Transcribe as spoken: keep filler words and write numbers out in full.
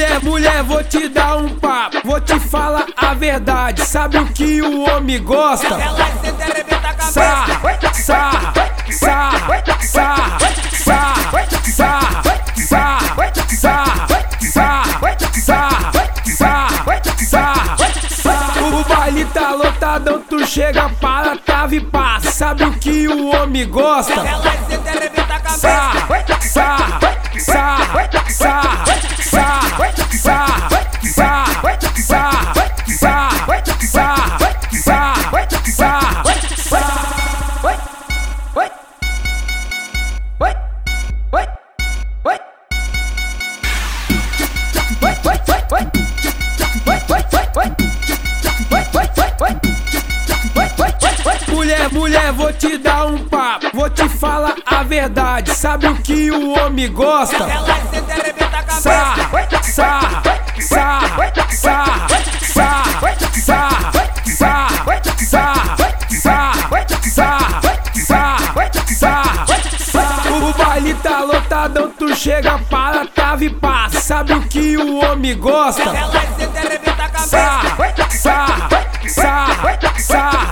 Mulher, mulher, vou te dar um papo, vou te falar a verdade. Sabe o que o homem gosta? Sarra, sarra, sarra, sarra, sarra, sarra, sarra, sarra, sarra, sarra, sarra. O baile tá lotadão, tu chega para trave e passa. Sabe o que o homem gosta? Sarra, sarra, sarra, sarra, sarra, sarra, sarra, sarra, sarra, sarra, sarra, sarra. Oi, oi, oi, oi, oi, oi, oi, oi, oi, Mulher, mulher, vou te dar um papo, vou te falar a verdade. Sabe o que o homem gosta? Sarra, sarra, sarra, sarra, sarra, sarra, sarra, sarra, sarra, sarra, sarra. O baile tá lotadão, tu chega para trave e passa. Sabe o que o homem gosta? Sarra, sarra, sarra, sarra.